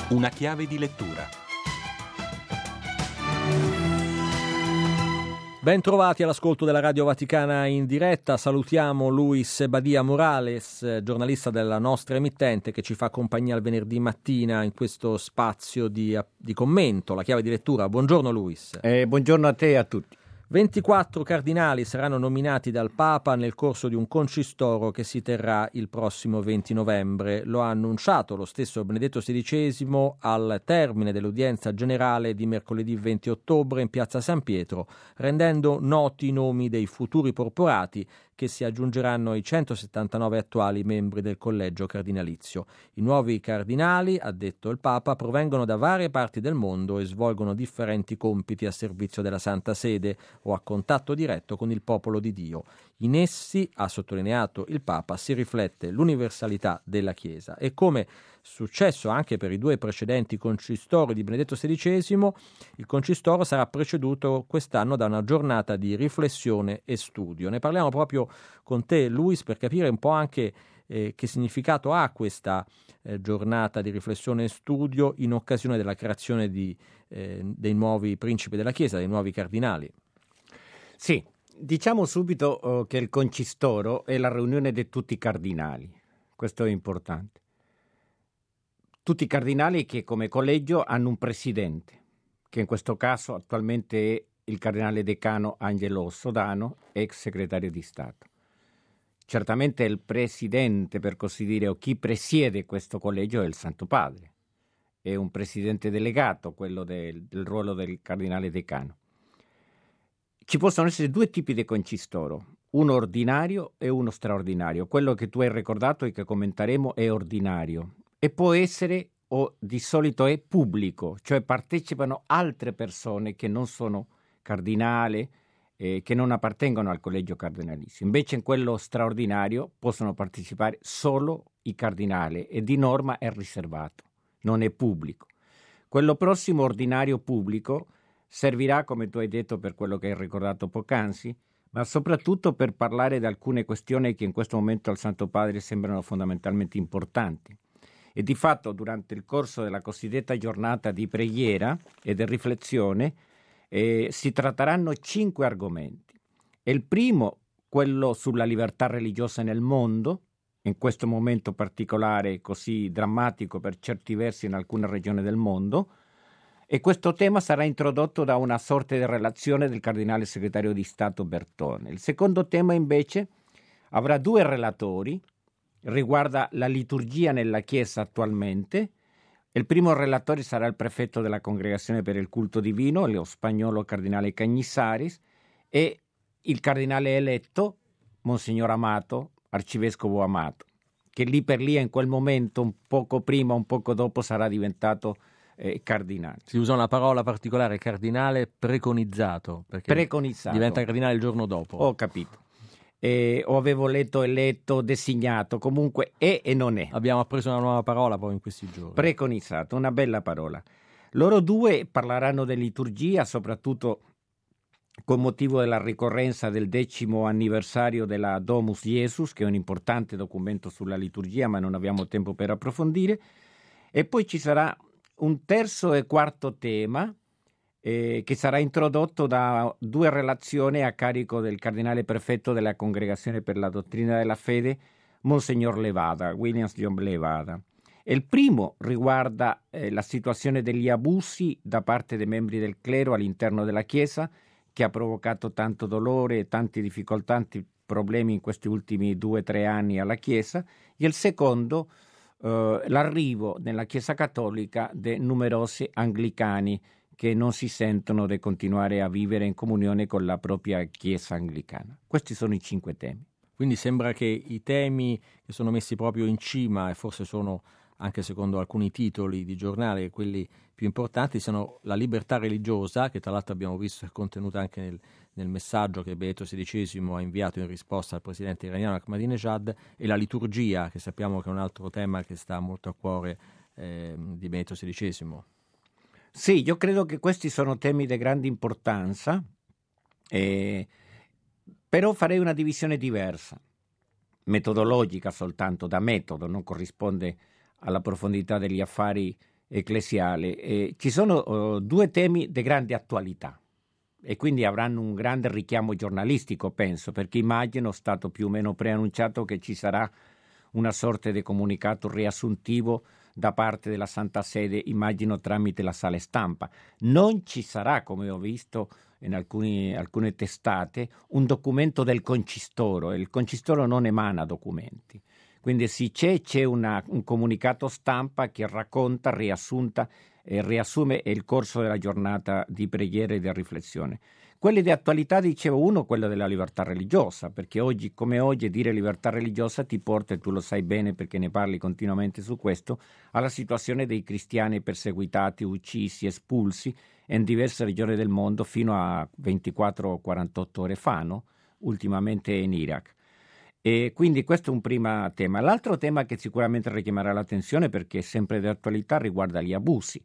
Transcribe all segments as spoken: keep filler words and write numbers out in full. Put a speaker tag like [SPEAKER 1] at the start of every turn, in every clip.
[SPEAKER 1] Una chiave di lettura.
[SPEAKER 2] Ben trovati all'ascolto della Radio Vaticana in diretta. Salutiamo Luis Badia Morales, giornalista della nostra emittente, che ci fa compagnia il venerdì mattina in questo spazio di, di commento, la chiave di lettura. Buongiorno Luis.
[SPEAKER 3] Eh, buongiorno a te e a tutti.
[SPEAKER 2] ventiquattro cardinali saranno nominati dal Papa nel corso di un concistoro che si terrà il prossimo venti novembre. Lo ha annunciato lo stesso Benedetto sedicesimo al termine dell'udienza generale di mercoledì venti ottobre in piazza San Pietro, rendendo noti i nomi dei futuri porporati che si aggiungeranno ai centosettantanove attuali membri del collegio cardinalizio. I nuovi cardinali, ha detto il Papa, provengono da varie parti del mondo e svolgono differenti compiti a servizio della Santa Sede o a contatto diretto con il popolo di Dio. In essi, ha sottolineato il Papa, si riflette l'universalità della Chiesa e, come successo anche per i due precedenti concistori di Benedetto sedicesimo, il concistoro sarà preceduto quest'anno da una giornata di riflessione e studio. Ne parliamo proprio con te, Luis, per capire un po' anche eh, che significato ha questa eh, giornata di riflessione e studio in occasione della creazione di, eh, dei nuovi principi della Chiesa, dei nuovi cardinali.
[SPEAKER 3] Sì, diciamo subito oh, che il concistoro è la riunione di tutti i cardinali. Questo è importante. Tutti i cardinali che come collegio hanno un presidente, che in questo caso attualmente è il cardinale decano Angelo Sodano, ex segretario di Stato. Certamente il presidente, per così dire, o chi presiede questo collegio è il Santo Padre. È un presidente delegato, quello del, del ruolo del cardinale decano. Ci possono essere due tipi di concistoro, uno ordinario e uno straordinario. Quello che tu hai ricordato e che commenteremo è ordinario e può essere, o di solito è, pubblico, cioè partecipano altre persone che non sono cardinali, eh, che non appartengono al collegio cardinalizio. Invece in quello straordinario possono partecipare solo i cardinali e di norma è riservato, non è pubblico. Quello prossimo ordinario pubblico servirà, come tu hai detto, per quello che hai ricordato poc'anzi, ma soprattutto per parlare di alcune questioni che in questo momento al Santo Padre sembrano fondamentalmente importanti. E di fatto durante il corso della cosiddetta giornata di preghiera e di riflessione eh, si tratteranno cinque argomenti. E il primo, quello sulla libertà religiosa nel mondo, in questo momento particolare così drammatico per certi versi in alcune regioni del mondo, e questo tema sarà introdotto da una sorta di relazione del cardinale segretario di Stato Bertone. Il secondo tema invece avrà due relatori, riguarda la liturgia nella Chiesa attualmente. Il primo relatore sarà il prefetto della Congregazione per il Culto Divino, lo spagnolo cardinale Cagnisaris, e il cardinale eletto, Monsignor Amato, arcivescovo Amato, che lì per lì in quel momento, un poco prima, un poco dopo, sarà diventato eh, cardinale.
[SPEAKER 2] Si usa una parola particolare, cardinale preconizzato, perché
[SPEAKER 3] preconizzato.
[SPEAKER 2] Diventa cardinale il giorno dopo.
[SPEAKER 3] Ho capito. Eh, o avevo letto eletto, designato, comunque è e non è.
[SPEAKER 2] Abbiamo appreso una nuova parola poi in questi giorni.
[SPEAKER 3] Preconizzato, una bella parola. Loro due parleranno di liturgia, soprattutto con motivo della ricorrenza del decimo anniversario della Domus Iesus, che è un importante documento sulla liturgia, ma non abbiamo tempo per approfondire. E poi ci sarà un terzo e quarto tema, Eh, che sarà introdotto da due relazioni a carico del cardinale prefetto della Congregazione per la Dottrina della Fede, Monsignor Levada, Williams John Levada. E il primo riguarda eh, la situazione degli abusi da parte dei membri del clero all'interno della Chiesa, che ha provocato tanto dolore, tante difficoltà, tanti problemi in questi ultimi due o tre anni alla Chiesa. E il secondo, eh, l'arrivo nella Chiesa Cattolica di numerosi anglicani che non si sentono di continuare a vivere in comunione con la propria Chiesa anglicana. Questi sono i cinque temi.
[SPEAKER 2] Quindi sembra che i temi che sono messi proprio in cima, e forse sono anche secondo alcuni titoli di giornale quelli più importanti, siano la libertà religiosa, che tra l'altro abbiamo visto è contenuta anche nel, nel messaggio che Benedetto sedicesimo ha inviato in risposta al presidente iraniano Ahmadinejad, e la liturgia, che sappiamo che è un altro tema che sta molto a cuore eh, di Benedetto sedicesimo.
[SPEAKER 3] Sì, io credo che questi sono temi di grande importanza, eh, però farei una divisione diversa, metodologica soltanto, da metodo, non corrisponde alla profondità degli affari ecclesiale. Eh, ci sono uh, due temi di grande attualità e quindi avranno un grande richiamo giornalistico, penso, perché immagino, stato più o meno preannunciato, che ci sarà una sorta di comunicato riassuntivo da parte della Santa Sede, immagino tramite la sala stampa. Non ci sarà, come ho visto in alcuni, alcune testate, un documento del concistoro. Il concistoro non emana documenti. Quindi sì, c'è, c'è una, un comunicato stampa che racconta, riassunta e riassume il corso della giornata di preghiera e di riflessione. Quelli di attualità, dicevo, uno, quello della libertà religiosa, perché oggi come oggi dire libertà religiosa ti porta, e tu lo sai bene perché ne parli continuamente su questo, alla situazione dei cristiani perseguitati, uccisi, espulsi in diverse regioni del mondo fino a ventiquattro quarantotto ore fa, no? Ultimamente in Iraq. E quindi questo è un primo tema. L'altro tema che sicuramente richiamerà l'attenzione, perché è sempre di attualità, riguarda gli abusi.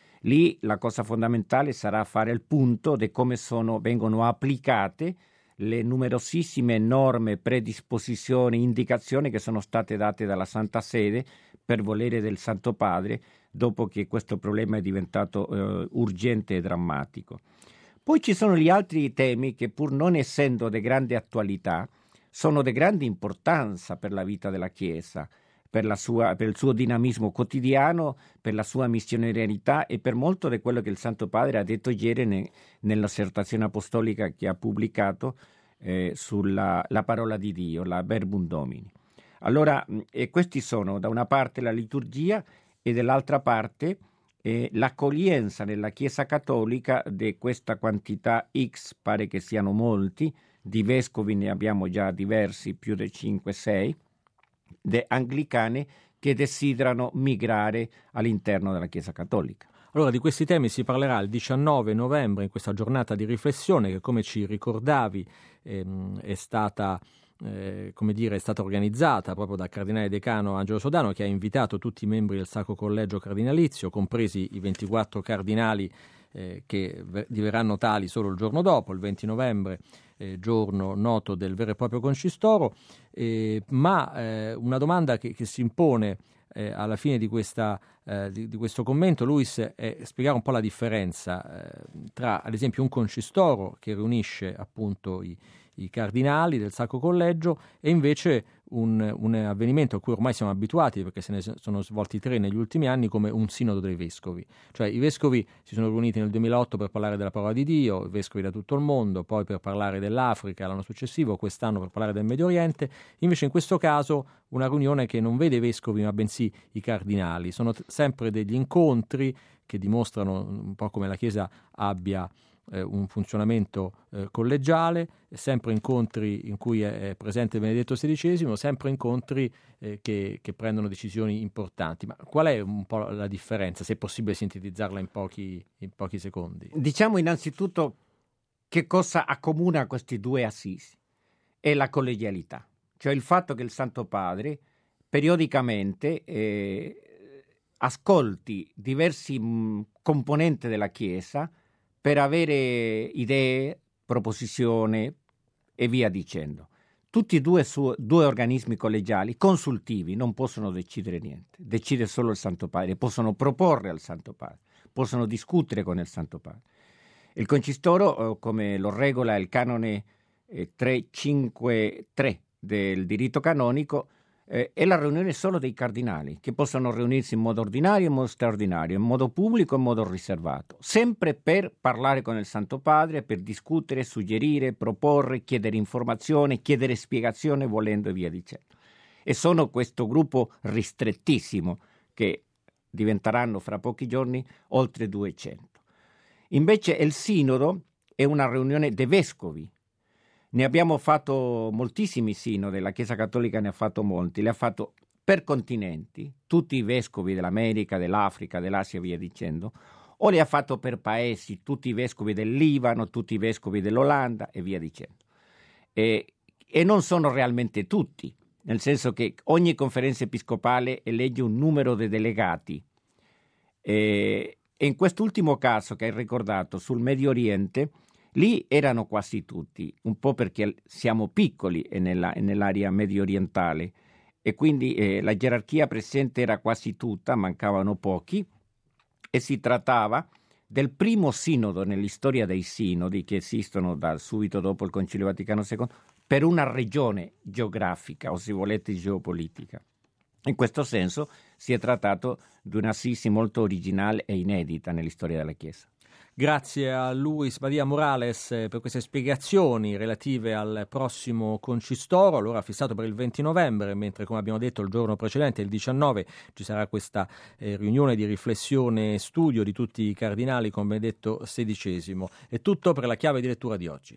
[SPEAKER 3] Lì la cosa fondamentale sarà fare il punto di come sono, vengono applicate le numerosissime norme, predisposizioni, indicazioni che sono state date dalla Santa Sede per volere del Santo Padre, dopo che questo problema è diventato eh, urgente e drammatico. Poi ci sono gli altri temi che, pur non essendo di grande attualità, sono di grande importanza per la vita della Chiesa, per, la sua, per il suo dinamismo quotidiano, per la sua missionarietà e per molto di quello che il Santo Padre ha detto ieri ne, nell'assertazione apostolica che ha pubblicato eh, sulla la parola di Dio, la Verbum Domini. Allora, e questi sono da una parte la liturgia e dall'altra parte eh, l'accoglienza nella Chiesa Cattolica di questa quantità X, pare che siano molti, di vescovi ne abbiamo già diversi, più di cinque sei, di anglicane che desiderano migrare all'interno della Chiesa Cattolica.
[SPEAKER 2] Allora, di questi temi si parlerà il diciannove novembre in questa giornata di riflessione che, come ci ricordavi, ehm, è stata eh, come dire, è stata organizzata proprio dal cardinale decano Angelo Sodano, che ha invitato tutti i membri del Sacro Collegio Cardinalizio, compresi i ventiquattro cardinali eh, che diverranno tali solo il giorno dopo, il venti novembre, eh, giorno noto del vero e proprio concistoro. Eh, ma eh, una domanda che, che si impone Eh, alla fine di, questa, eh, di, di questo commento, Luis, è spiegare un po' la differenza eh, tra, ad esempio, un concistoro che riunisce appunto i, i cardinali del Sacro Collegio e invece un, un avvenimento a cui ormai siamo abituati, perché se ne sono svolti tre negli ultimi anni, come un sinodo dei vescovi. Cioè i vescovi si sono riuniti nel duemilaotto per parlare della parola di Dio, i vescovi da tutto il mondo, poi per parlare dell'Africa l'anno successivo, quest'anno per parlare del Medio Oriente. Invece in questo caso una riunione che non vede i vescovi ma bensì i cardinali. Sono t- sempre degli incontri che dimostrano un po' come la Chiesa abbia eh, un funzionamento eh, collegiale, sempre incontri in cui è, è presente Benedetto sedicesimo, sempre incontri eh, che, che prendono decisioni importanti. Ma qual è un po' la differenza, se è possibile sintetizzarla in pochi, in pochi secondi?
[SPEAKER 3] Diciamo innanzitutto che cosa accomuna questi due assisi. È la collegialità, cioè il fatto che il Santo Padre periodicamente eh, ascolti diversi mh, componenti della Chiesa per avere idee, proposizioni e via dicendo. Tutti e due, su, due organismi collegiali consultivi non possono decidere niente, decide solo il Santo Padre, possono proporre al Santo Padre, possono discutere con il Santo Padre. Il concistoro, eh, come lo regola il canone eh, trecentocinquantatré del diritto canonico, eh, è la riunione solo dei cardinali, che possono riunirsi in modo ordinario e in modo straordinario, in modo pubblico e in modo riservato, sempre per parlare con il Santo Padre, per discutere, suggerire, proporre, chiedere informazione, chiedere spiegazione, volendo e via dicendo. E sono questo gruppo ristrettissimo, che diventeranno fra pochi giorni oltre duecento. Invece il sinodo è una riunione dei vescovi. Ne abbiamo fatto moltissimi sinodi, la Chiesa Cattolica ne ha fatto molti, le ha fatto per continenti, tutti i vescovi dell'America, dell'Africa, dell'Asia e via dicendo, o le ha fatto per paesi, tutti i vescovi del Libano, tutti i vescovi dell'Olanda e via dicendo. E, e non sono realmente tutti, nel senso che ogni conferenza episcopale elegge un numero di delegati. E, e in quest'ultimo caso che hai ricordato sul Medio Oriente, lì erano quasi tutti, un po' perché siamo piccoli nella, nell'area medio orientale e quindi eh, la gerarchia presente era quasi tutta, mancavano pochi, e si trattava del primo sinodo nell'istoria dei sinodi che esistono da subito dopo il Concilio Vaticano secondo per una regione geografica o, se volete, geopolitica. In questo senso si è trattato di un'assisi molto originale e inedita nell'istoria della Chiesa.
[SPEAKER 2] Grazie a Luis Maria Morales per queste spiegazioni relative al prossimo concistoro, allora fissato per il venti novembre, mentre, come abbiamo detto, il giorno precedente, il diciannove, ci sarà questa eh, riunione di riflessione e studio di tutti i cardinali con Benedetto sedicesimo. È tutto per la chiave di lettura di oggi.